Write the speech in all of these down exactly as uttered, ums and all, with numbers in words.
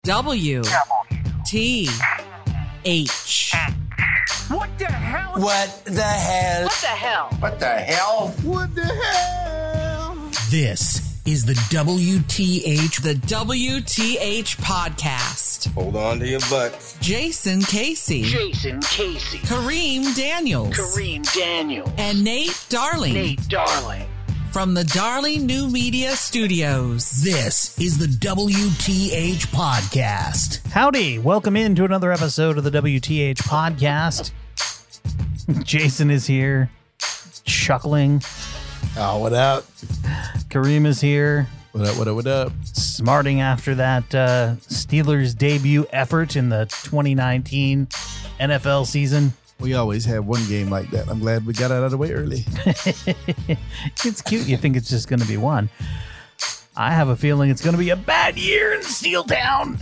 W T H. What the hell? What the hell? What the hell? What the hell? What the hell? This is the W T H, the W T H podcast. Hold on to your butts. Jason Casey. Jason Casey. Kareem Daniels. Kareem Daniels. And Nate Darling. Nate Darling. From the Darling New Media Studios, this is the W T H podcast. Howdy. Welcome into another episode of the W T H podcast. Jason is here, chuckling. Oh, what up? Kareem is here, What up, what up, what up? smarting after that uh, Steelers debut effort in the twenty nineteen N F L season. We always have one game like that. I'm glad we got it out of the way early. It's cute. You think it's just going to be one. I have a feeling it's going to be a bad year in Steel Town.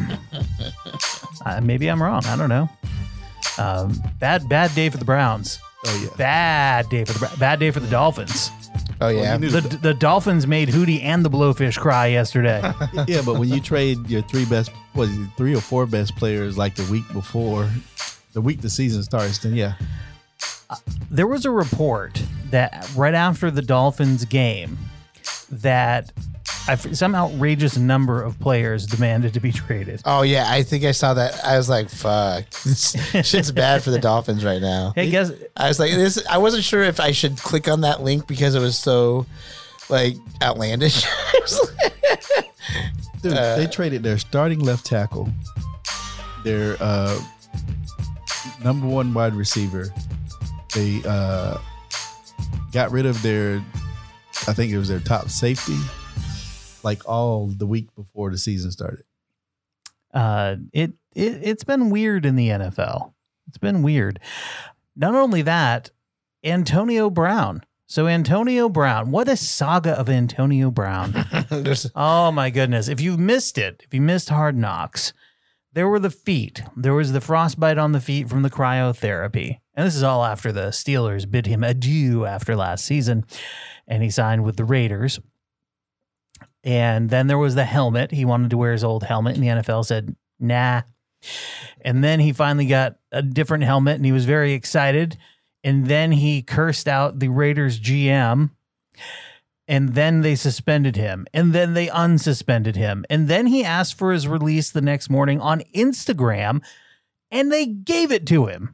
uh, maybe I'm wrong. I don't know. Um, bad, bad day for the Browns. Oh, yeah. Bad day for the Bra- bad day for the Dolphins. Oh, yeah. Well, you The the Dolphins made Hootie and the Blowfish cry yesterday. Yeah, but when you trade your three best, what is it, three or four best players like the week before, the week the season starts, then yeah. There was a report that right after the Dolphins game that some outrageous number of players demanded to be traded. Oh, yeah. I think I saw that. I was like, fuck. This shit's bad for the Dolphins right now. Hey, guess I was like, this. I wasn't sure if I should click on that link because it was so, like, outlandish. Dude, Uh, they traded their starting left tackle, their uh, number one wide receiver. They uh, got rid of their, I think it was their top safety, like all the week before the season started. uh, it, it it's been weird in the N F L. It's been weird. Not only that, Antonio Brown. So Antonio Brown, what a saga of Antonio Brown. There's- Oh my goodness. If you missed it, if you missed Hard Knocks, there were the feet. There was the frostbite on the feet from the cryotherapy. And this is all after the Steelers bid him adieu after last season. And he signed with the Raiders. And then there was the helmet. He wanted to wear his old helmet, and the N F L said, nah. And then he finally got a different helmet, and he was very excited. And then he cursed out the Raiders G M. And then they suspended him. And then they unsuspended him. And then he asked for his release the next morning on Instagram, and they gave it to him.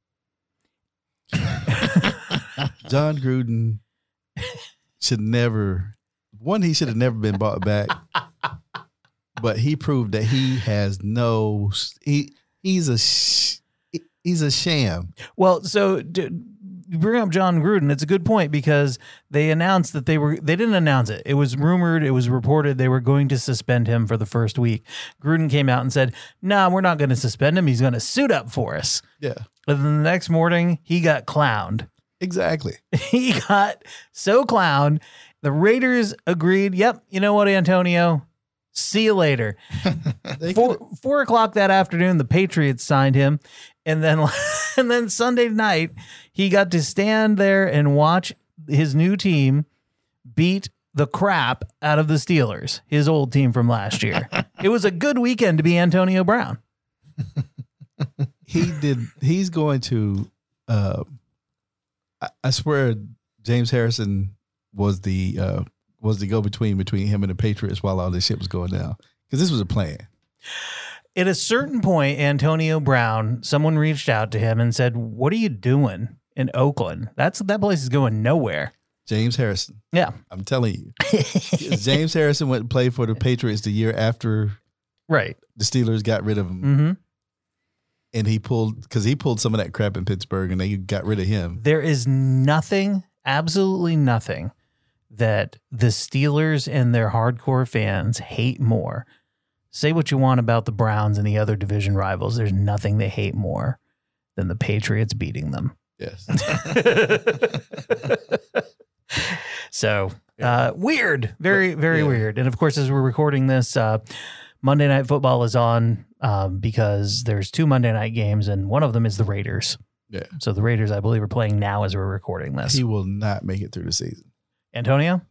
John Gruden should never, one, he should have never been brought back, but he proved that he has no, he he's a, sh- he's a sham. Well, so d- you bring up John Gruden. It's a good point because they announced that they were, they didn't announce it. It was rumored, it was reported they were going to suspend him for the first week. Gruden came out and said, nah, we're not going to suspend him. He's going to suit up for us. Yeah, But then the next morning, he got clowned. exactly. He got so clowned. The Raiders agreed, yep, you know what, Antonio? See you later. They Four, could've- four o'clock that afternoon, the Patriots signed him. And then, and then Sunday night, he got to stand there and watch his new team beat the crap out of the Steelers, his old team from last year. It was a good weekend to be Antonio Brown. he did. He's going to. Uh, I, I swear, James Harrison was the uh, was the go between between him and the Patriots while all this shit was going down, because this was a plan. At a certain point, Antonio Brown, someone reached out to him and said, "What are you doing in Oakland? That's that place is going nowhere." James Harrison. Yeah, I'm telling you, James Harrison went and played for the Patriots the year after right. the Steelers got rid of him, Mm-hmm. and he pulled because he pulled some of that crap in Pittsburgh, and they got rid of him. There is nothing, absolutely nothing, that the Steelers and their hardcore fans hate more. Say what you want about the Browns and the other division rivals. There's nothing they hate more than the Patriots beating them. Yes. So uh, weird, very, very yeah. weird. And of course, as we're recording this, uh, Monday Night Football is on um, because there's two Monday night games, and one of them is the Raiders. Yeah. So the Raiders, I believe, are playing now as we're recording this. He will not make it through the season. Antonio? No.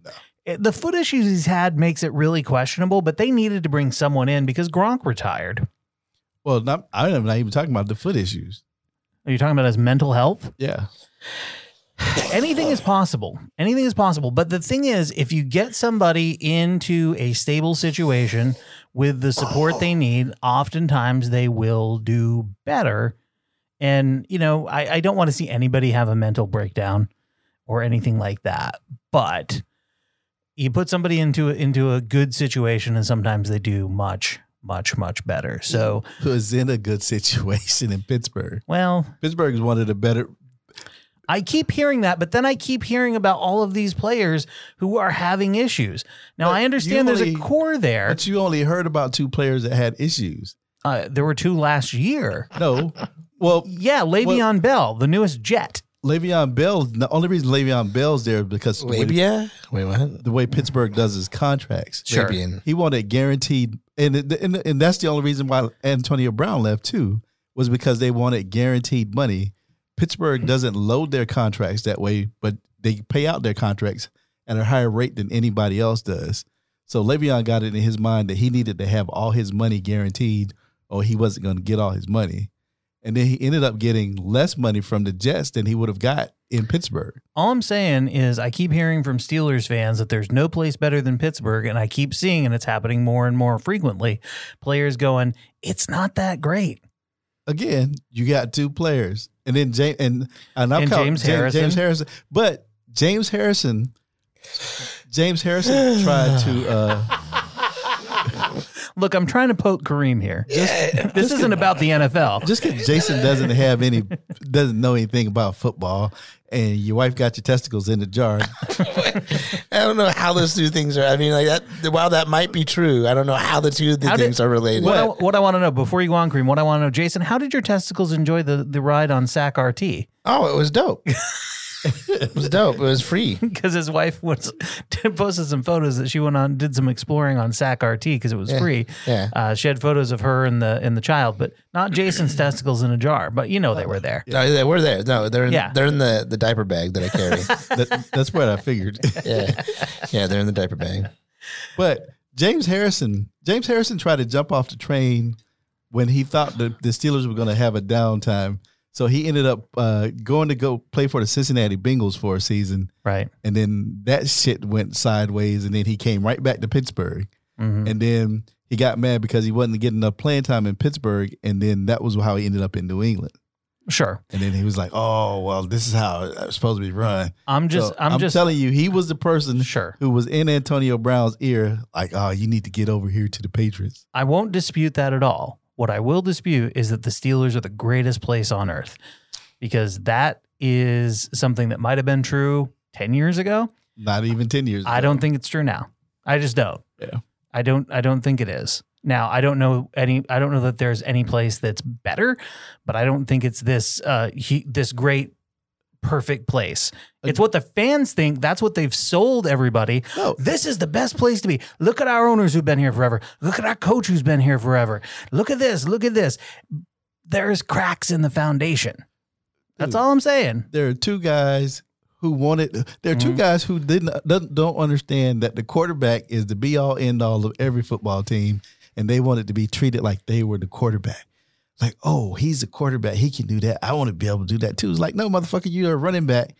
it, the foot issues he's had makes it really questionable, but they needed to bring someone in because Gronk retired. Well, not, I'm not even talking about the foot issues. Are you talking about his mental health? Yeah. Anything is possible. Anything is possible. But the thing is, if you get somebody into a stable situation with the support they need, oftentimes they will do better. And, you know, I, I don't want to see anybody have a mental breakdown or anything like that. But you put somebody into, into a good situation, and sometimes they do much, much, much better. So who's in a good situation in Pittsburgh? Well, Pittsburgh is one of the better. I keep hearing that, but then I keep hearing about all of these players who are having issues. Now, But I understand you there's only- a core there. But you only heard about two players that had issues. Uh, there were two last year. No. Well, Yeah, Le'Veon Bell, the newest Jet. Le'Veon Bell, the only reason Le'Veon Bell's there is because the way, Labia? Wait, what? the way Pittsburgh does his contracts. Sure. Labian. He wanted guaranteed, and, it- and and that's the only reason why Antonio Brown left too, was because they wanted guaranteed money. Pittsburgh doesn't load their contracts that way, but they pay out their contracts at a higher rate than anybody else does. So Le'Veon got it in his mind that he needed to have all his money guaranteed, or he wasn't going to get all his money. And then he ended up getting less money from the Jets than he would have got in Pittsburgh. All I'm saying is I keep hearing from Steelers fans that there's no place better than Pittsburgh, and I keep seeing, and it's happening more and more frequently, players going, it's not that great. Again, you got two players, and then James and and, I'm And calling James James, Harrison. James Harrison, but James Harrison, James Harrison tried to. Uh, Look, I'm trying to poke Kareem here. This isn't about the N F L. just because Jason doesn't have any, doesn't know anything about football, and your wife got your testicles in the jar. I don't know how those two things are. I mean, like that. While that might be true, I don't know how the two the How did- things are related. What I, what I want to know before you go on, Kareem, what I want to know, Jason, how did your testicles enjoy the, the ride on S A C R T? Oh, it was dope. It was dope. It was free. Because his wife was posted some photos that she went on, did some exploring on S A C R T because it was Yeah, free. yeah. Uh, she had photos of her and the and the child, but not Jason's testicles in a jar. But you know they were there. No, they- we're there. No, they're in, Yeah. they're in the, the diaper bag that I carry. That, that's what I figured. yeah, yeah, they're in the diaper bag. But James Harrison, James Harrison tried to jump off the train when he thought the, the Steelers were going to have a downtime. So he ended up uh, going to go play for the Cincinnati Bengals for a season. Right. And then that shit went sideways. And then he came right back to Pittsburgh. Mhm. And then he got mad because he wasn't getting enough playing time in Pittsburgh. And then that was how he ended up in New England. Sure. And then he was like, oh, well, this is how it's supposed to be run. I'm just So I'm, just telling you, he was the person Sure. who was in Antonio Brown's ear, like, oh, you need to get over here to the Patriots. I won't dispute that at all. What I will dispute is that the Steelers are the greatest place on earth, because that is something that might have been true ten years ago. Not even ten years ago. I don't think it's true now. I just don't. Yeah. I don't I don't think it is. Now, I don't know any I don't know that there's any place that's better, but I don't think it's this uh he, this great perfect place. It's what the fans think. That's what they've sold everybody. No. This is the best place to be. Look at our owners who've been here forever. Look at our coach who's been here forever. Look at this. Look at this. There's cracks in the foundation. That's Dude. all I'm saying. There are two guys who wanted. There are two Mhm. guys who didn't don't, don't understand that the quarterback is the be all end all of every football team, and they wanted to be treated like they were the quarterback. Like, oh, he's a quarterback. He can do that. I want to be able to do that too. It's like, no, motherfucker, you're a running back,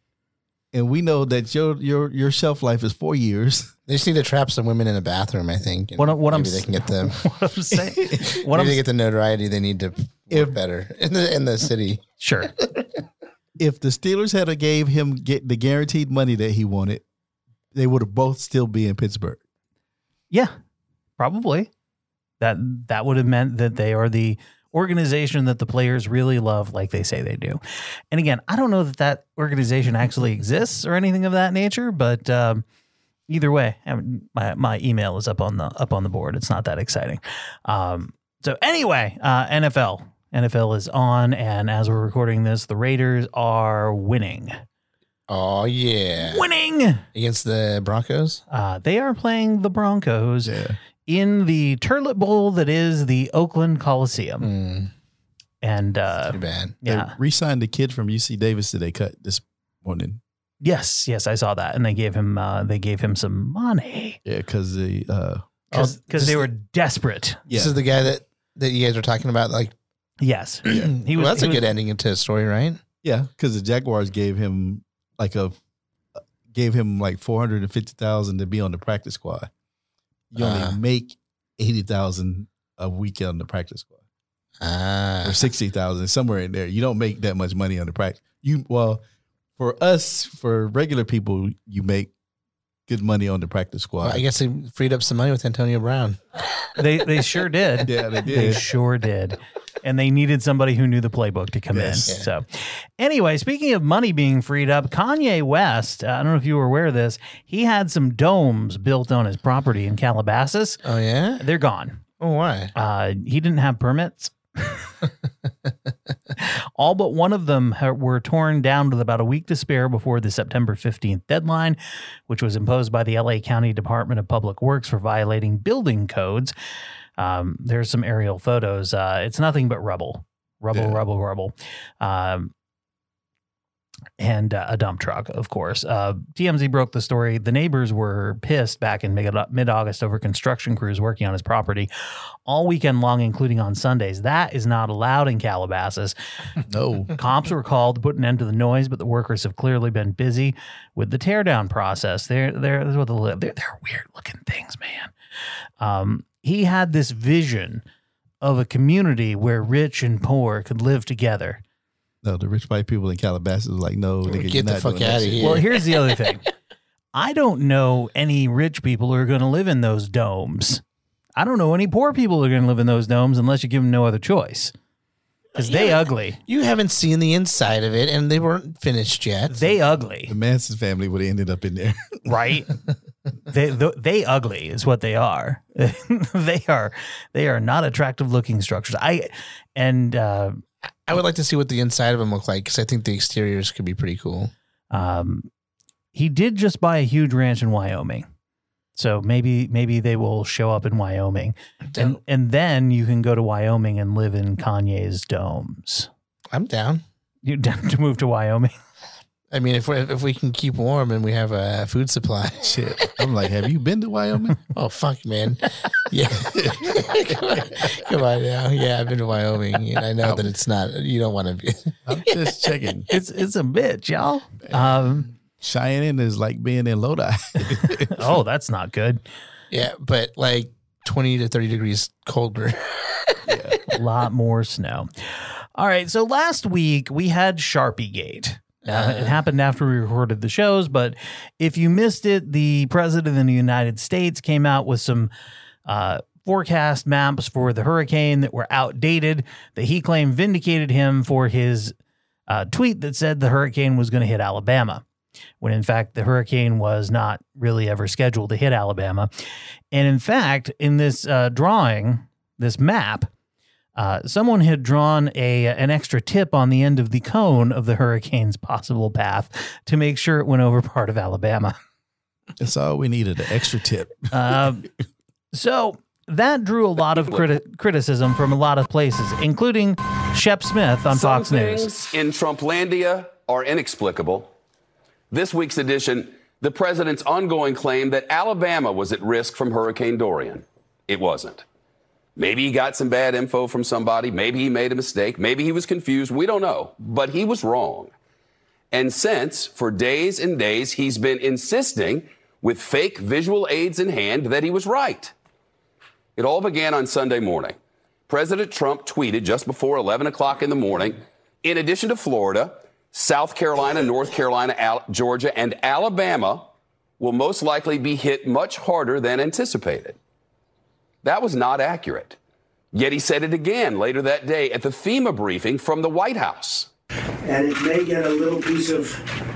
and we know that your your your shelf life is four years. They just need to trap some women in a bathroom, I think. and What, I'm- what I'm maybe they can get them. what I'm saying. What maybe I'm they get the notoriety they need to work If- better in the in the city. sure. If the Steelers had a gave him get the guaranteed money that he wanted, they would have both still be in Pittsburgh. Yeah, probably. That that would have meant that they are the organization that the players really love, like they say they do. And again, I don't know that that organization actually exists or anything of that nature, but um, either way, I mean, my my email is up on the up on the board. It's not that exciting. Um, so anyway, uh, N F L N F L is on, and as we're recording this, the Raiders are winning. Oh yeah, Winning. against the Broncos. Uh, they are playing the Broncos in the Turlet Bowl that is the Oakland Coliseum. Mm, And uh, too bad. yeah, They re-signed the kid from U C Davis that they cut this morning. Yes, yes, I saw that, and they gave him uh, they gave him some money Yeah, because the uh, because Oh, this- they were desperate. yeah, This is the guy that, that you guys were talking about. Like, Yes, he was. well, that's he a was- good ending into a story, right? yeah, because the Jaguars gave him like a gave him like four hundred and fifty thousand to be on the practice squad. You only Ah. make eighty thousand a week on the practice squad, Ah, or sixty thousand somewhere in there. You don't make that much money on the practice. You well, for us, for regular people, you make good money on the practice squad. well, I guess they freed up some money with Antonio Brown. They they sure did. Yeah, they They did. sure did. And they needed somebody who knew the playbook to come Yes. in. So, anyway, speaking of money being freed up, Kanye West, uh, I don't know if you were aware of this, he had some domes built on his property in Calabasas. Oh yeah. They're gone. Oh why? Uh, he didn't have permits. All but one of them ha- were torn down with about a week to spare before the September fifteenth deadline, which was imposed by the L A County Department of Public Works for violating building codes. Um, there's some aerial photos. Uh, it's nothing but rubble, rubble, Yeah. rubble, rubble. Um, and uh, a dump truck, of course. Uh, T M Z broke the story. The neighbors were pissed back in mid-August over construction crews working on his property all weekend long, including on Sundays. That is not allowed in Calabasas. No. Cops were called to put an end to the noise, but the workers have clearly been busy with the teardown process. They're they're they're, they're, they're weird looking things, man. Um, he had this vision of a community where rich and poor could live together. No, the rich white people in Calabasas was like, no, nigga, Get you're the not fuck doing that outta shit. here. Well, here's the other thing. I don't know any rich people who are going to live in those domes. I don't know any poor people who are going to live in those domes unless you give them no other choice. Because they ugly. You haven't seen the inside of it, and they weren't finished yet. They ugly, The Manson family would have ended up in there. right? they th- they ugly is what they are. they are they are not attractive looking structures. I and uh, I would like to see what the inside of them look like because I think the exteriors could be pretty cool. um, he did just buy a huge ranch in Wyoming. So maybe maybe they will show up in Wyoming, and and then you can go to Wyoming and live in Kanye's domes. I'm down. You down to move to Wyoming? I mean, if we if we can keep warm and we have a food supply. Shit. I'm like, have you been to Wyoming? Oh fuck, man! Yeah, come, on. Come on now. Yeah, I've been to Wyoming, and I know that it's not. You don't want to be. I'm just checking. It's it's a bitch, y'all. Um, Cheyenne is like being in Lodi. oh, that's not good. Yeah, but like twenty to thirty degrees colder. A lot more snow. All right. So last week we had Sharpie Gate. Uh, it happened after we recorded the shows, but if you missed it, the president of the United States came out with some uh, forecast maps for the hurricane that were outdated, that he claimed vindicated him for his uh, tweet that said the hurricane was going to hit Alabama, when in fact the hurricane was not really ever scheduled to hit Alabama. And in fact, in this uh, drawing, this map, Uh, someone had drawn a an extra tip on the end of the cone of the hurricane's possible path to make sure it went over part of Alabama. That's all we needed, an extra tip. Uh, so that drew a lot of criti- criticism from a lot of places, including Shep Smith on Some Fox News. things in Trumplandia are inexplicable. This week's edition, the president's ongoing claim that Alabama was at risk from Hurricane Dorian. It wasn't. Maybe he got some bad info from somebody. Maybe he made a mistake. Maybe he was confused. We don't know. But he was wrong. And since, for days and days, he's been insisting with fake visual aids in hand that he was right. It all began on Sunday morning. President Trump tweeted just before eleven o'clock in the morning, in addition to Florida, South Carolina, North Carolina, Al- Georgia, and Alabama will most likely be hit much harder than anticipated. That was not accurate. Yet he said it again later that day at the FEMA briefing from the White House. And it may get a little piece of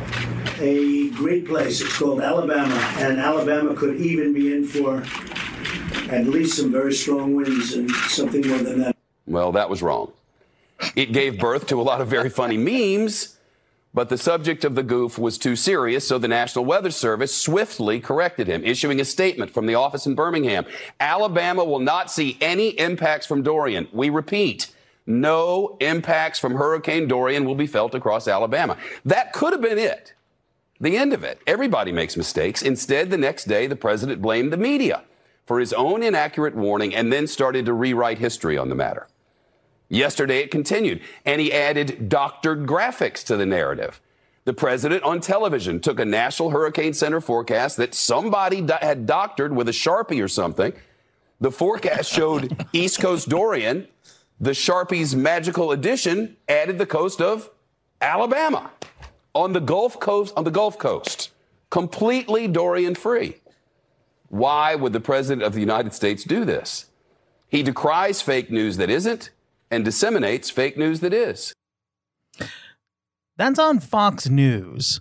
a great place. It's called Alabama, and Alabama could even be in for at least some very strong winds and something more than that. Well, that was wrong. It gave birth to a lot of very funny memes, but the subject of the goof was too serious, so the National Weather Service swiftly corrected him, issuing a statement from the office in Birmingham. Alabama will not see any impacts from Dorian. We repeat, no impacts from Hurricane Dorian will be felt across Alabama. That could have been it. The end of it. Everybody makes mistakes. Instead, the next day, the president blamed the media for his own inaccurate warning and then started to rewrite history on the matter. Yesterday, it continued, and he added doctored graphics to the narrative. The president on television took a National Hurricane Center forecast that somebody do- had doctored with a Sharpie or something. The forecast showed East Coast Dorian. The Sharpie's magical addition added the coast of Alabama on the Gulf Coast, on the Gulf Coast, completely Dorian free. Why would the president of the United States do this? He decries fake news that isn't and disseminates fake news that is. That's on Fox News.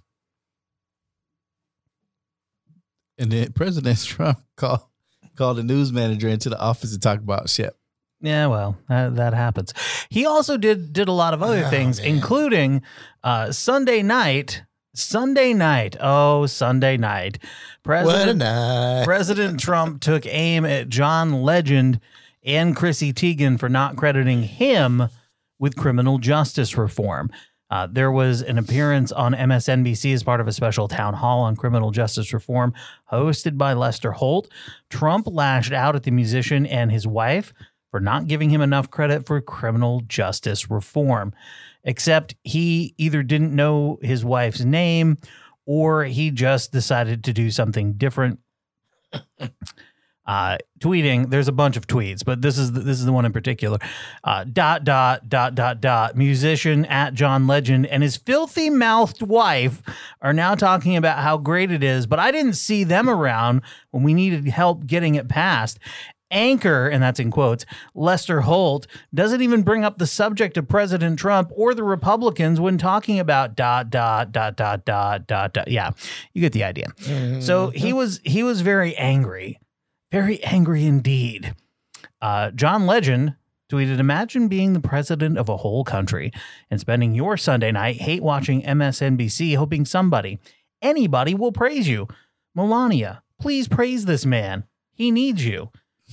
And then President Trump called called a news manager into the office to talk about Shep. Yeah, well, that, that happens. He also did did a lot of other Oh, things, man. including uh, Sunday night. Sunday night. Oh, Sunday night. What a President, night. President Trump took aim at John Legend and Chrissy Teigen for not crediting him with criminal justice reform. Uh, there was an appearance on M S N B C as part of a special town hall on criminal justice reform hosted by Lester Holt. Trump lashed out at the musician and his wife for not giving him enough credit for criminal justice reform, except he either didn't know his wife's name or he just decided to do something different. Uh, tweeting, there's a bunch of tweets, but this is the, this is the one in particular. Uh, dot dot dot dot dot. Musician at John Legend and his filthy mouthed wife are now talking about how great it is, but I didn't see them around when we needed help getting it passed. Anchor, and that's in quotes, Lester Holt doesn't even bring up the subject of President Trump or the Republicans when talking about dot dot dot dot dot dot dot. Yeah, you get the idea. Mm-hmm. So he was he was very angry. Very angry indeed. Uh, John Legend tweeted, imagine being the president of a whole country and spending your Sunday night hate watching M S N B C, hoping somebody, anybody will praise you. Melania, please praise this man. He needs you.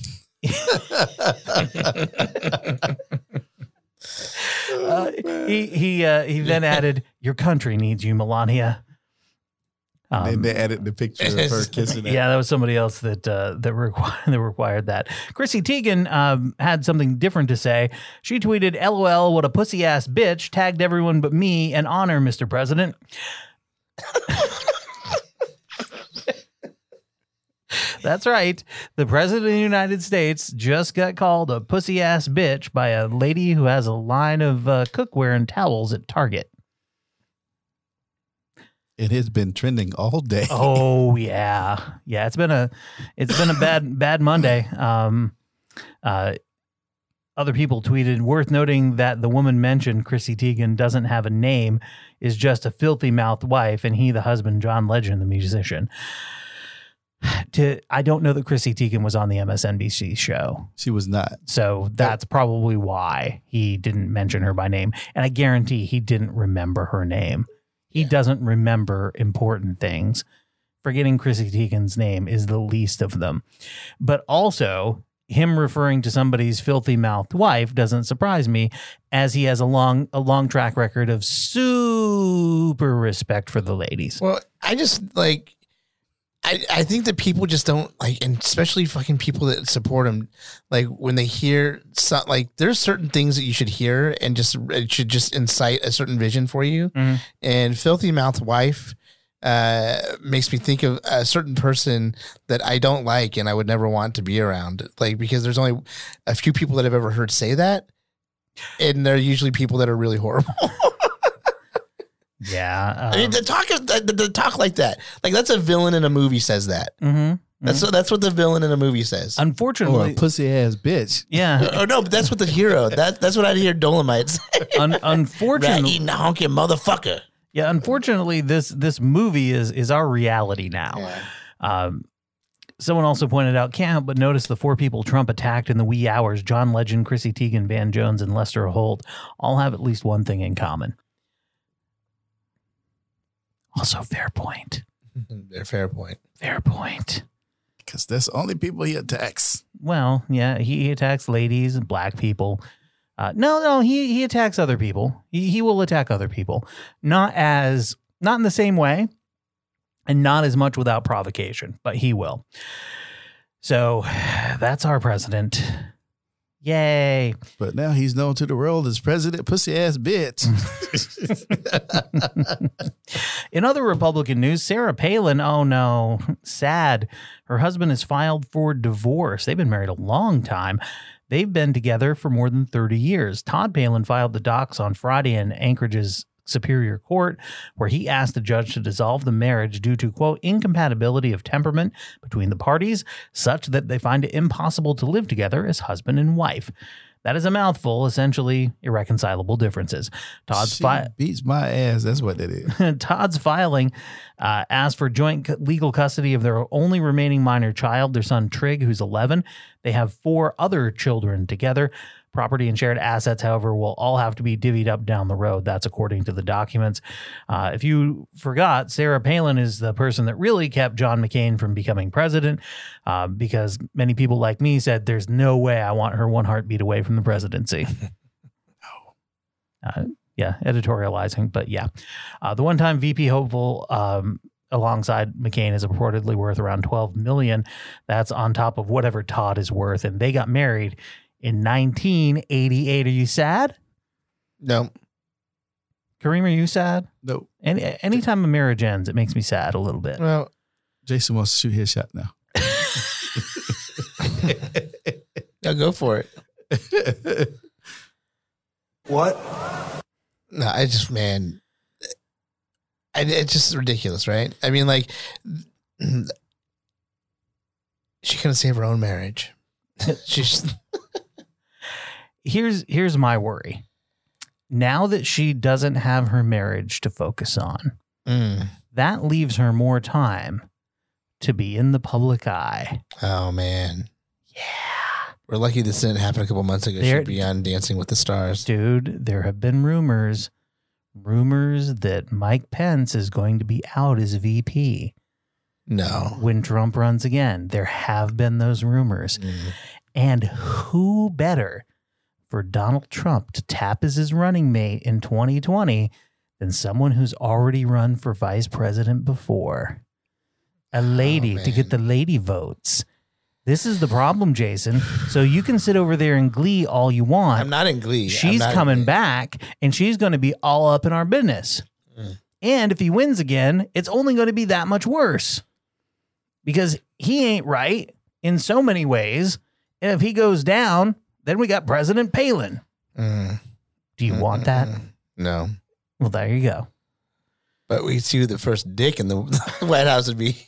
uh, he he uh, he then added, your country needs you, Melania. Um, and they Um, added the picture of her kissing him. Yeah, that was somebody else that uh, that required that required that. Chrissy Teigen um, had something different to say. She tweeted, "L O L, what a pussy ass bitch!" Tagged everyone but me and honor, Mister President. That's right. The president of the United States just got called a pussy ass bitch by a lady who has a line of uh, cookware and towels at Target. It has been trending all day. Oh yeah, yeah. It's been a, it's been a bad, bad Monday. Um, uh, other people tweeted, worth noting that the woman mentioned, Chrissy Teigen, doesn't have a name, is just a filthy mouthed wife, and he the husband, John Legend, the musician. To I don't know that Chrissy Teigen was on the M S N B C show. She was not. So that's probably why he didn't mention her by name, and I guarantee he didn't remember her name. He doesn't remember important things. Forgetting Chrissy Teigen's name is the least of them. But also, him referring to somebody's filthy mouthed wife doesn't surprise me, as he has a long a long track record of super respect for the ladies. Well, I just like, I, I think that people just don't like, and especially fucking people that support him, like when they hear some, like there's certain things that you should hear and just it should just incite a certain vision for you. Mm-hmm. And filthy mouth wife uh, makes me think of a certain person that I don't like and I would never want to be around. Like because there's only a few people that I've ever heard say that, and they're usually people that are really horrible. Yeah, um, I mean, the talk is the, the talk like that. Like that's a villain in a movie says that. Mm-hmm. That's what that's what the villain in a movie says. Or Unfortunately, a pussy ass bitch. yeah. Oh no, but that's what the hero. That that's what I'd hear Dolomite say. Un- Rat unfortunately, eating a honky motherfucker. yeah. Unfortunately, this this movie is is our reality now. Um, someone also pointed out, can't help but notice the four people Trump attacked in the wee hours: John Legend, Chrissy Teigen, Van Jones, and Lester Holt, all have at least one thing in common. Also, fair point. They're fair point. Fair point. Because that's the only people he attacks. Well, yeah, he, he attacks ladies and black people. Uh, no, no, he he attacks other people. He he will attack other people, not as not in the same way, and not as much without provocation, but he will. So that's our president. Yay. But now he's known to the world as President Pussy Ass Bitch. In other Republican news, Sarah Palin, oh no, sad. Her husband has filed for divorce. They've been married a long time. They've been together for more than thirty years. Todd Palin filed the docs on Friday in Anchorage's Superior Court, where he asked the judge to dissolve the marriage due to, quote, incompatibility of temperament between the parties, such that they find it impossible to live together as husband and wife. That is a mouthful, essentially irreconcilable differences. Todd's She fi- beats my ass. That's what that is. Todd's filing uh, asked for joint cu- legal custody of their only remaining minor child, their son Trig, who's eleven. They have four other children together. Property and shared assets, however, will all have to be divvied up down the road. That's according to the documents. Uh, if you forgot, Sarah Palin is the person that really kept John McCain from becoming president, uh, because many people like me said, there's no way I want her one heartbeat away from the presidency. uh, yeah, editorializing, but yeah. Uh, the one-time V P hopeful um, alongside McCain is reportedly worth around twelve million dollars. That's on top of whatever Todd is worth, and they got married in nineteen eighty-eight. Are you sad? No. Kareem, are you sad? No. Any anytime a marriage ends, it makes me sad a little bit. Well, Jason wants to shoot his shot now. yeah, go for it. What? No, I just, man, I, it's just ridiculous, right? I mean, like, she couldn't save her own marriage. She's here's here's my worry. Now that she doesn't have her marriage to focus on, mm. that leaves her more time to be in the public eye. Oh man, yeah. We're lucky this didn't happen a couple months ago. There, She'd be on Dancing with the Stars, dude. There have been rumors, rumors that Mike Pence is going to be out as V P. No, when Trump runs again. There have been those rumors. Mm. And who better for Donald Trump to tap as his running mate in twenty twenty than someone who's already run for vice president before? A lady oh, to get the lady votes. This is the problem, Jason. So you can sit over there in glee all you want. I'm not in glee. She's coming glee. back, and she's going to be all up in our business. Mm. And if he wins again, it's only going to be that much worse. Because he ain't right in so many ways. And if he goes down, then we got President Palin. Mm. Do you mm-hmm. want that? No. Well, there you go. But we see who the first dick in the White House would be.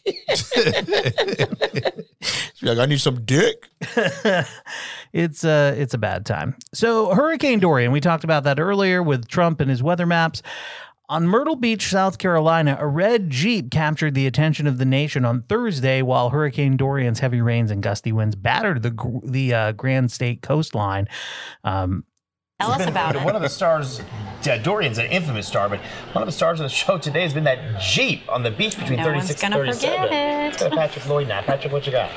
She'd be like, I need some dick. It's a, it's a bad time. So Hurricane Dorian, we talked about that earlier with Trump and his weather maps. On Myrtle Beach, South Carolina, a red Jeep captured the attention of the nation on Thursday while Hurricane Dorian's heavy rains and gusty winds battered the the uh, Grand State coastline. Um, Tell us about it. One of the stars, uh, Dorian's an infamous star, but one of the stars of the show today has been that Jeep on the beach between no thirty-six and thirty-seven. Forget it. Patrick Lloyd now. Patrick, what you got?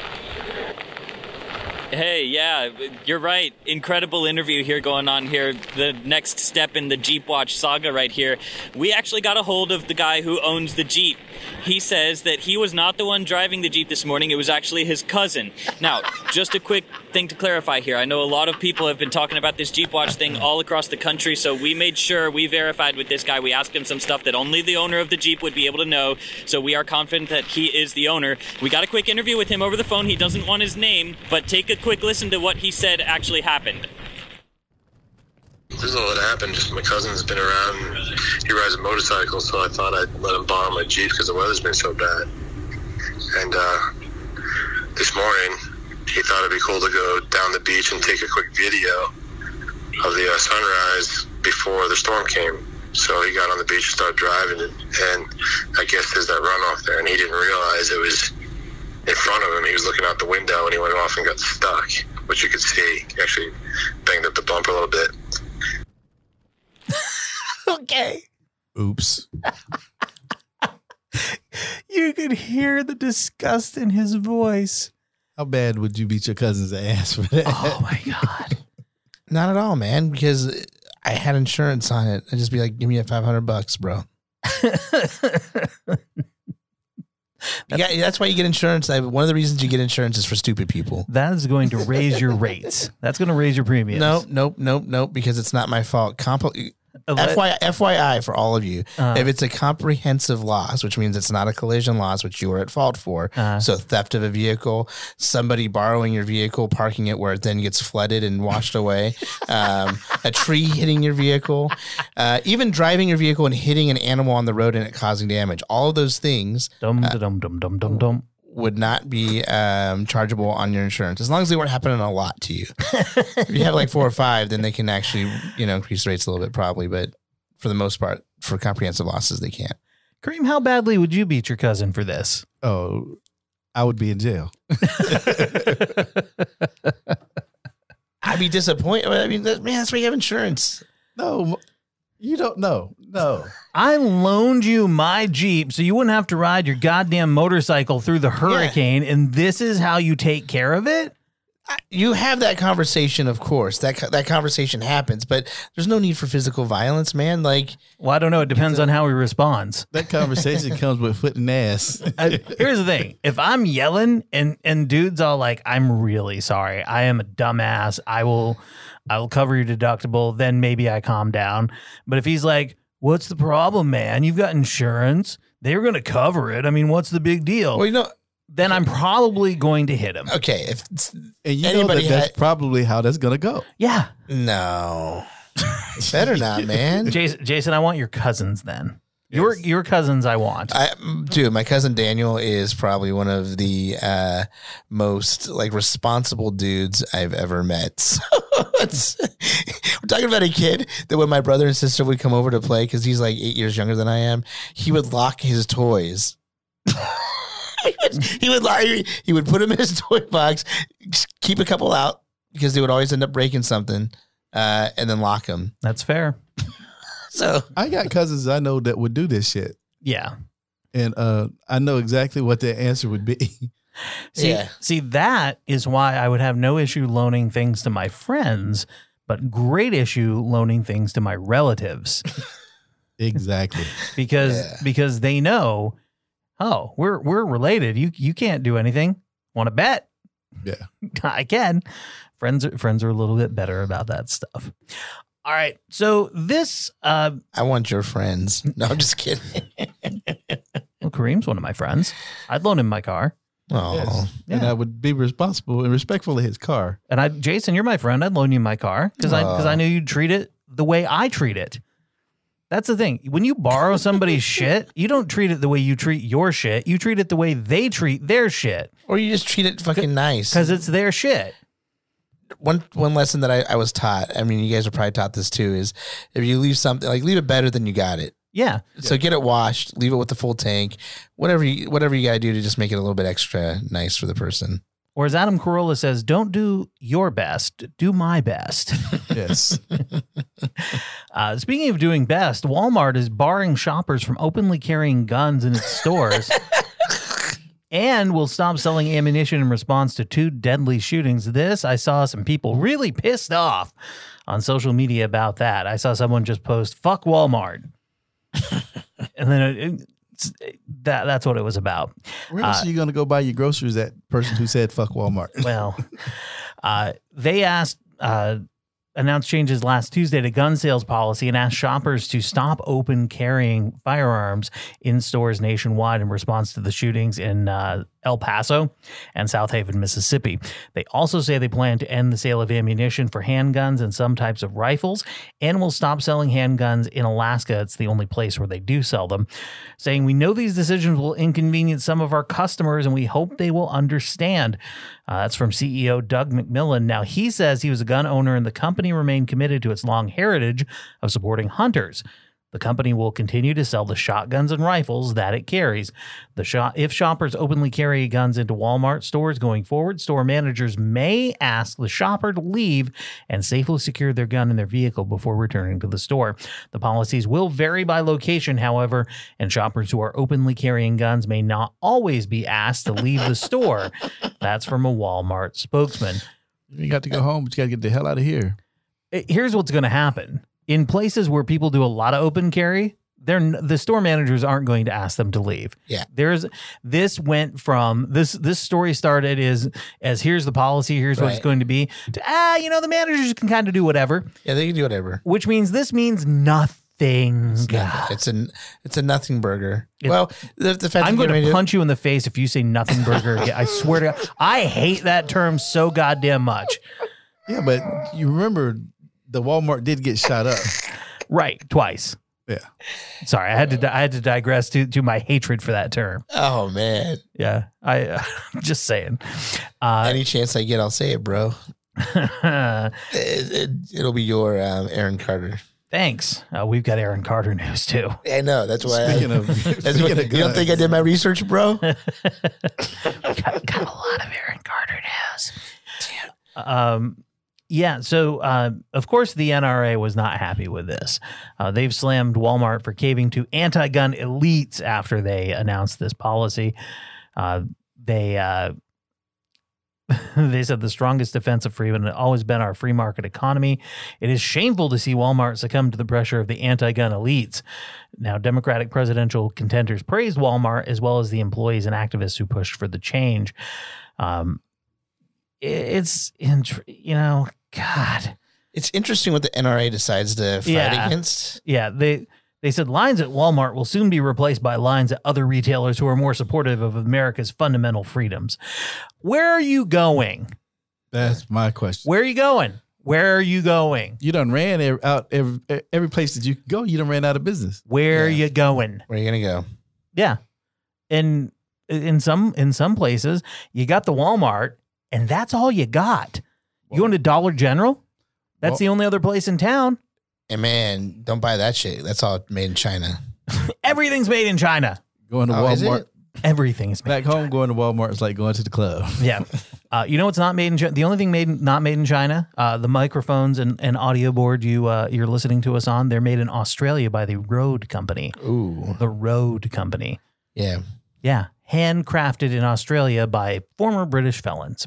Hey, yeah, you're right. Incredible interview here going on here. The next step in the Jeep Watch saga right here. We actually got a hold of the guy who owns the Jeep. He says that he was not the one driving the Jeep this morning. It was actually his cousin. Now, just a quick thing to clarify here. I know a lot of people have been talking about this Jeep Watch thing all across the country, so we made sure we verified with this guy. We asked him some stuff that only the owner of the Jeep would be able to know, so we are confident that he is the owner. We got a quick interview with him over the phone. He doesn't want his name, but take a quick listen to what he said actually happened. This is all that happened. Just my cousin's been around. And he rides a motorcycle, so I thought I'd let him borrow my Jeep because the weather's been so bad. And uh, this morning, he thought it'd be cool to go down the beach and take a quick video of the uh, sunrise before the storm came. So he got on the beach and started driving, and, and I guess there's that runoff there, and he didn't realize it was in front of him. He was looking out the window, and he went off and got stuck, which you could see. He actually banged up the bumper a little bit. Okay. Oops. You could hear the disgust in his voice. How bad would you beat your cousin's ass for that? Oh, my God. Not at all, man, because I had insurance on it. I'd just be like, give me a five hundred bucks, bro. You got, that's why you get insurance. I, one of the reasons you get insurance is for stupid people. That is going to raise your rates. That's going to raise your premiums. Nope, nope, nope, nope, because it's not my fault. Compl- Uh, let- F Y I, F Y I for all of you. Uh. If it's a comprehensive loss, which means it's not a collision loss, which you are at fault for, Uh. so theft of a vehicle, somebody borrowing your vehicle, parking it where it then gets flooded and washed away, um, a tree hitting your vehicle, uh, even driving your vehicle and hitting an animal on the road and it causing damage. All of those things dum, dum, dum, dum, dum, dum. would not be um, chargeable on your insurance as long as they weren't happening a lot to you. If you have like four or five, then they can actually, you know, increase rates a little bit probably. But for the most part, for comprehensive losses, they can't. Kareem, how badly would you beat your cousin for this? Oh, I would be in jail. I'd be disappointed. I mean, that, man, that's why you have insurance. No, you don't know. No. I loaned you my Jeep so you wouldn't have to ride your goddamn motorcycle through the hurricane, yeah. and this is how you take care of it? You have that conversation, of course. That that conversation happens, but there's no need for physical violence, man. Like, well, I don't know. It depends on how he responds. That conversation comes with foot and ass. I, here's the thing: if I'm yelling and and dude's all like, "I'm really sorry. I am a dumbass. I will, I will cover your deductible." Then maybe I calm down. But if he's like, "What's the problem, man? You've got insurance. They were going to cover it. I mean, what's the big deal?" Well, you know. Then I'm probably going to hit him. Okay, if and you know that that's had, probably how that's gonna go. Yeah. No, better not, man. Jason, Jason, I want your cousins. Then yes. your your cousins, I want. I, dude, my cousin Daniel is probably one of the uh, most like responsible dudes I've ever met. So it's, we're talking about a kid that when my brother and sister would come over to play, because he's like eight years younger than I am, he would lock his toys. He would, he would lie. He would put them in his toy box, keep a couple out because they would always end up breaking something, uh, and then lock them. That's fair. So I got cousins I know that would do this shit. Yeah, and uh, I know exactly what their answer would be. See, yeah. see, that is why I would have no issue loaning things to my friends, but great issue loaning things to my relatives. Exactly, because Yeah. because they know. Oh, we're we're related. You you can't do anything. Want to bet? Yeah, I can. Friends are, friends are a little bit better about that stuff. All right. So this, uh, I want your friends. No, I'm just kidding. Well, Kareem's one of my friends. I'd loan him my car. Oh, yes. Yeah. And I would be responsible and respectful of his car. And I, Jason, you're my friend. I'd loan you my car because I because I Oh. knew you'd treat it the way I treat it. That's the thing. When you borrow somebody's shit, you don't treat it the way you treat your shit. You treat it the way they treat their shit. Or you just treat it fucking nice. Because it's their shit. One one lesson that I, I was taught, I mean, you guys are probably taught this too, is if you leave something, like leave it better than you got it. Yeah. So get it washed, leave it with the full tank, whatever you, whatever you got to do to just make it a little bit extra nice for the person. Or as Adam Carolla says, don't do your best, do my best. Yes. uh, speaking of doing best, Walmart is barring shoppers from openly carrying guns in its stores and will stop selling ammunition in response to two deadly shootings. This, I saw some people really pissed off on social media about that. I saw someone just post, fuck Walmart. And then it, it's, that that's what it was about. Where else Uh, are you going to go buy your groceries? That person who said fuck Walmart. Well, uh, they asked, uh, announced changes last Tuesday to gun sales policy and asked shoppers to stop open carrying firearms in stores nationwide in response to the shootings in uh, El Paso and South Haven, Mississippi. They also say they plan to end the sale of ammunition for handguns and some types of rifles and will stop selling handguns in Alaska. It's the only place where they do sell them, saying, we know these decisions will inconvenience some of our customers and we hope they will understand. Uh, that's from C E O Doug McMillan. Now, he says he was a gun owner and the company remained committed to its long heritage of supporting hunters. The company will continue to sell the shotguns and rifles that it carries. The shop, if shoppers openly carry guns into Walmart stores going forward, store managers may ask the shopper to leave and safely secure their gun in their vehicle before returning to the store. The policies will vary by location, however, and shoppers who are openly carrying guns may not always be asked to leave the store. That's from a Walmart spokesman. You got to go home, but you got to get the hell out of here. Here's what's going to happen. In places where people do a lot of open carry, they're the store managers aren't going to ask them to leave. Yeah. There's this went from this this story started is as here's the policy, here's what Right. it's going to be, to ah, you know, the managers can kind of do whatever. Yeah, they can do whatever. Which means this means nothing. It's, nothing. it's a it's a nothing burger. It- well, the, the fact I'm that going you're to ready punch you in the face if you say nothing burger again. I swear to God. I hate that term so goddamn much. Yeah, but you remember the Walmart did get shot up. Right, twice. Yeah. Sorry, I had to. di- I had to digress to, to my hatred for that term. Oh man. Yeah, I. Uh, just saying. Uh, Any chance I get, I'll say it, bro. it, it, it'll be your um, Aaron Carter. Thanks. Uh, we've got Aaron Carter news too. I know. That's why. Speaking I, of- that's speaking what, of you don't think I guns. did my research, bro? got, got a lot of Aaron Carter news. Um, yeah. So, uh, of course, the N R A was not happy with this. Uh, they've slammed Walmart for caving to anti-gun elites after they announced this policy. Uh, they uh, they said the strongest defense of freedom had always been our free market economy. It is shameful to see Walmart succumb to the pressure of the anti-gun elites. Now, Democratic presidential contenders praised Walmart as well as the employees and activists who pushed for the change. Um, it's, int- you know, God. It's interesting what the N R A decides to fight Yeah. against. Yeah, they they said lines at Walmart will soon be replaced by lines at other retailers who are more supportive of America's fundamental freedoms. Where are you going? That's my question. Where are you going? Where are you going? You done ran every, out every every place that you could go. You done ran out of business. Where are you going? Where are you gonna go? Yeah, and in some in some places you got the Walmart, and that's all you got. You going to Dollar General? That's Well- the only other place in town. And man, don't buy that shit. That's all made in China. Everything's made in China. Going to Oh, is Walmart. it? Everything's made Back home, going to Walmart is like going to the club. Yeah. Uh, you know what's not made in China? The only thing made in, not made in China, uh, the microphones and, and audio board you, uh, you're listening to us on, they're made in Australia by the Rode Company. Ooh. The Rode Company. Yeah. Yeah. Handcrafted in Australia by former British felons.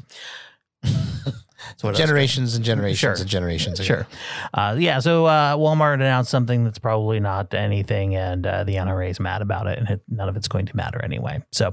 So what else? Generations and generations Sure. and generations. ago. Sure. Uh, yeah. So uh, Walmart announced something that's probably not anything, and uh, the N R A is mad about it, and it, none of it's going to matter anyway. So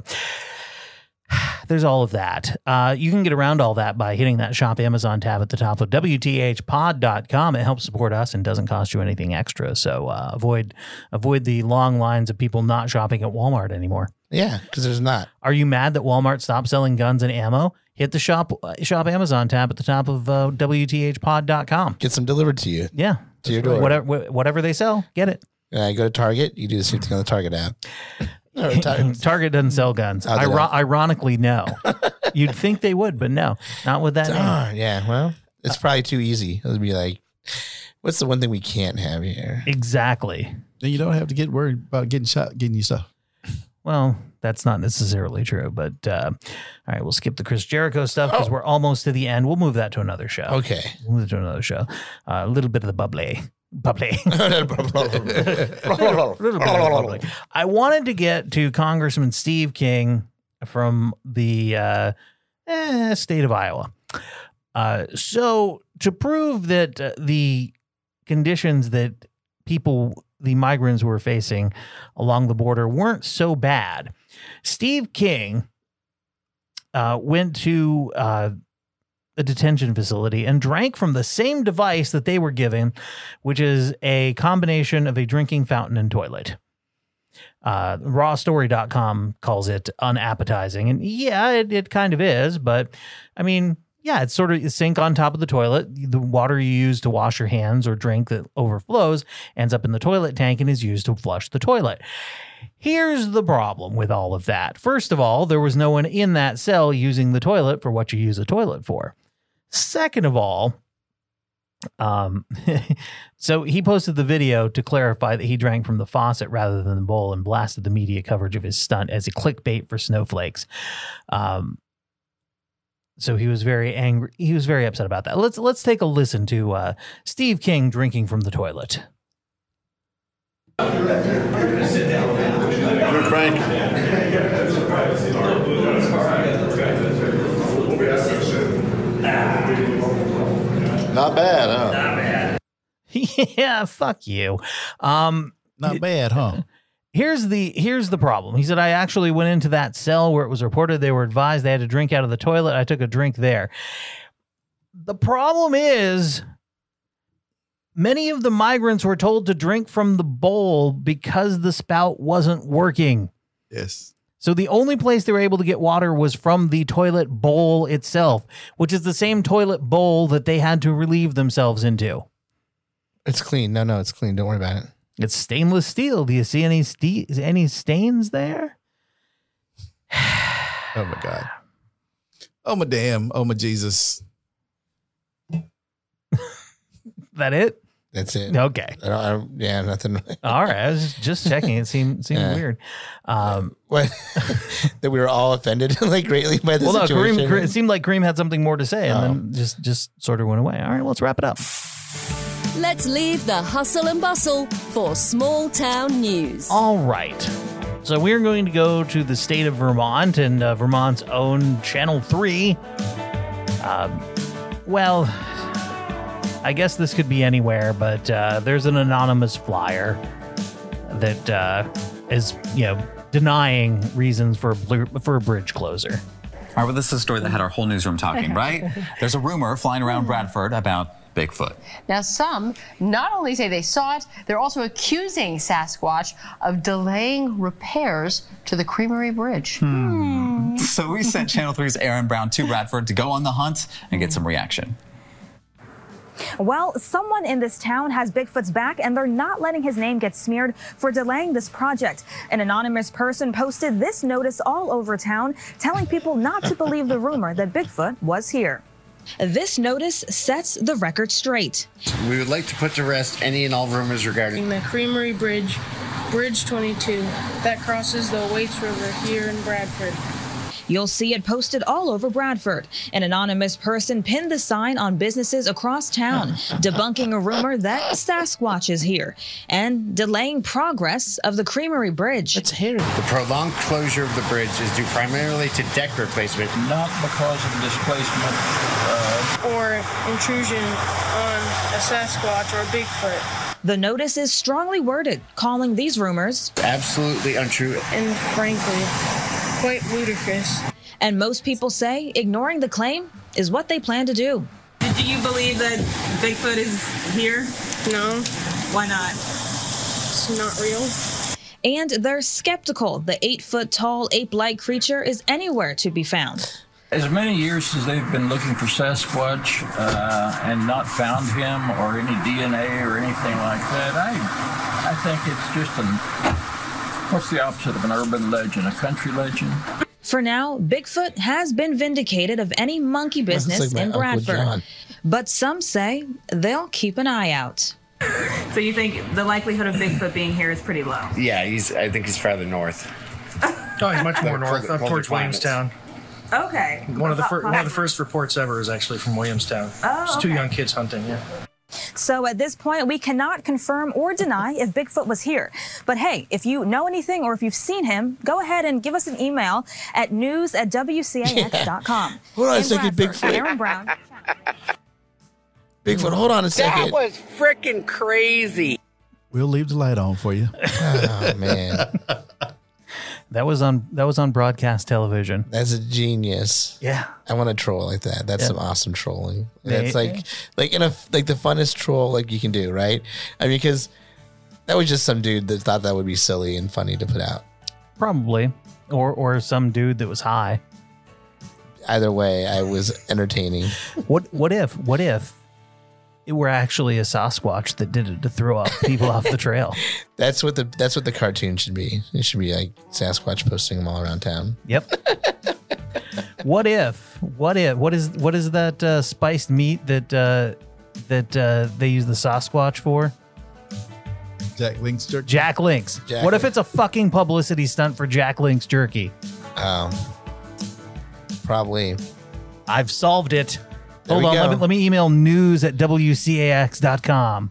there's all of that. Uh, you can get around all that by hitting that Shop Amazon tab at the top of W T H pod dot com. It helps support us and doesn't cost you anything extra. So uh, avoid avoid the long lines of people not shopping at Walmart anymore. Yeah, because there's not. Are you mad that Walmart stopped selling guns and ammo? Hit the shop uh, shop Amazon tab at the top of uh, W T H pod dot com. Get some delivered to you. Yeah. To your door. Whatever wh- whatever they sell, get it. Uh, go to Target. You do the same thing on the Target app. Or Target. Target doesn't sell guns. Oh, they Iro- don't. ironically, no. You'd think they would, but no, not with that name. Darn, yeah, well, it's probably too easy. It'll be like, what's the one thing we can't have here? Exactly. Then you don't have to get worried about getting shot, getting you stuff. Well, that's not necessarily true, but uh, all right, we'll skip the Chris Jericho stuff because Oh. we're almost to the end. We'll move that to another show. Okay. We'll move it to another show. Uh, a little bit of the bubbly. Bubbly. Little bit of the bubbly. I wanted to get to Congressman Steve King from the uh, eh, state of Iowa. Uh, so to prove that uh, the conditions that people, the migrants were facing along the border weren't so bad, Steve King uh, went to uh, a detention facility and drank from the same device that they were given, which is a combination of a drinking fountain and toilet. Uh, raw story dot com calls it unappetizing. And yeah, it, it kind of is. But I mean, yeah, it's sort of a sink on top of the toilet. The water you use to wash your hands or drink that overflows ends up in the toilet tank and is used to flush the toilet. Here's the problem with all of that. First of all, there was no one in that cell using the toilet for what you use a toilet for. Second of all, um, so he posted the video to clarify that he drank from the faucet rather than the bowl and blasted the media coverage of his stunt as a clickbait for snowflakes. Um, so he was very angry. He was very upset about that. Let's let's take a listen to uh, Steve King drinking from the toilet. You're Not bad, huh? Yeah, fuck you. Um, Not bad, huh? Here's the here's the problem. He said, I actually went into that cell where it was reported they were advised they had to drink out of the toilet. I took a drink there. The problem is many of the migrants were told to drink from the bowl because the spout wasn't working. Yes. So the only place they were able to get water was from the toilet bowl itself, which is the same toilet bowl that they had to relieve themselves into. It's clean. No, no, it's clean. Don't worry about it. It's stainless steel. Do you see any ste- any stains there? Oh, my God. Oh, my damn. Oh, my Jesus. That it? That's it. Okay. I don't, I don't, yeah, nothing. All right. I was just checking. It seemed seemed Yeah. weird. Um, What? That we were all offended like greatly by the well, no, situation. Kareem, Kareem- it seemed like Kareem had something more to say, and Oh. then just just sort of went away. All right, let's wrap it up. Let's leave the hustle and bustle for small town news. All right. So we're going to go to the state of Vermont and uh, Vermont's own Channel three. Um, well, I guess this could be anywhere, but uh, there's an anonymous flyer that uh, is, you know, denying reasons for a, bl- for a bridge closure. All right, well, this is a story that had our whole newsroom talking, right? There's a rumor flying around Bradford about Bigfoot. Now, some not only say they saw it, they're also accusing Sasquatch of delaying repairs to the Creamery Bridge. Hmm. So we sent Channel three's Aaron Brown to Bradford to go on the hunt and get some reaction. Well, someone in this town has Bigfoot's back, and they're not letting his name get smeared for delaying this project. An anonymous person posted this notice all over town, telling people not to believe the rumor that Bigfoot was here. This notice sets the record straight. We would like to put to rest any and all rumors regarding the Creamery Bridge, Bridge twenty-two, that crosses the Waits River here in Bradford. You'll see it posted all over Bradford. An anonymous person pinned the sign on businesses across town, debunking a rumor that Sasquatch is here and delaying progress of the Creamery Bridge. It's here. The prolonged closure of the bridge is due primarily to deck replacement, not because of displacement uh, or intrusion on a Sasquatch or Bigfoot. The notice is strongly worded, calling these rumors absolutely untrue and frankly quite ludicrous. And most people say ignoring the claim is what they plan to do. Do you believe that Bigfoot is here? No. Why not? It's not real. And they're skeptical the eight-foot-tall ape-like creature is anywhere to be found. As many years as they've been looking for Sasquatch uh, and not found him or any D N A or anything like that, I, I think it's just an... What's the opposite of an urban legend? A country legend? For now, Bigfoot has been vindicated of any monkey business like in Bradford. But some say they'll keep an eye out. So you think the likelihood of Bigfoot being here is pretty low? Yeah, he's. I think he's farther north. Oh, he's much more north, up towards Williamstown. Okay. One of the fir- one of the first reports ever is actually from Williamstown. Oh, it's two okay. young kids hunting. Yeah. So at this point, we cannot confirm or deny if Bigfoot was here. But hey, if you know anything or if you've seen him, go ahead and give us an email at news at W C A X dot com. Yeah. Hold on In a second, Bradford, Bigfoot. Aaron Brown. Bigfoot, hold on a second. That was freaking crazy. We'll leave the light on for you. Oh, man. That was on that was on broadcast television. That's a genius. Yeah. I want to troll like that. That's Yeah. some awesome trolling. Yeah, That's yeah. like like in a like the funnest troll like you can do, right? I mean, because that was just some dude that thought that would be silly and funny to put out. Probably. Or or some dude that was high. Either way, I was entertaining. What what if what if it were actually a Sasquatch that did it to throw up people off the trail? That's what the that's what the cartoon should be. It should be like Sasquatch posting them all around town. Yep. What if? What if? What is what is that uh, spiced meat that uh, that uh, they use the Sasquatch for? Jack Link's jerky. Jack Link's. Jack what if Link. it's a fucking publicity stunt for Jack Link's jerky? Um, probably. I've solved it. There Hold we on, go. let me, let me email news at W C A X dot com.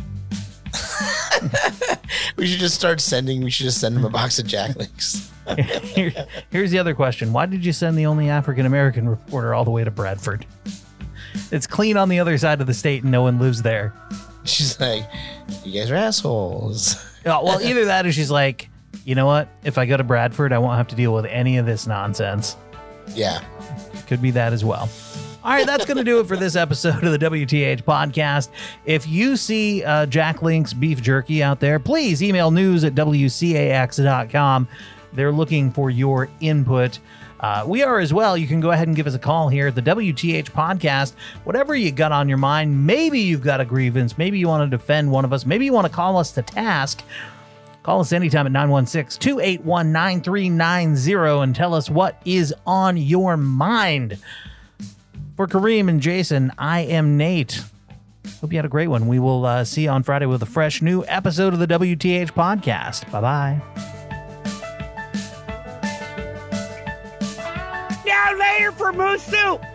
We should just start sending. We should just send them a box of Jack Links. Here, here's the other question. Why did you send the only African-American reporter all the way to Bradford? It's clean on the other side of the state and no one lives there. She's like, you guys are assholes. Yeah, well, either that or she's like, you know what? If I go to Bradford, I won't have to deal with any of this nonsense. Yeah. Could be that as well. All right, that's going to do it for this episode of the W T H podcast. If you see uh, Jack Link's beef jerky out there, please email news at W C A X dot com. They're looking for your input. Uh, we are as well. You can go ahead and give us a call here at the W T H podcast. Whatever you got on your mind, maybe you've got a grievance. Maybe you want to defend one of us. Maybe you want to call us to task. Call us anytime at nine one six, two eight one, nine three nine zero and tell us what is on your mind. For Kareem and Jason, I am Nate. Hope you had a great one. We will uh, see you on Friday with a fresh new episode of the W T H podcast. Bye-bye. Now later for moose soup.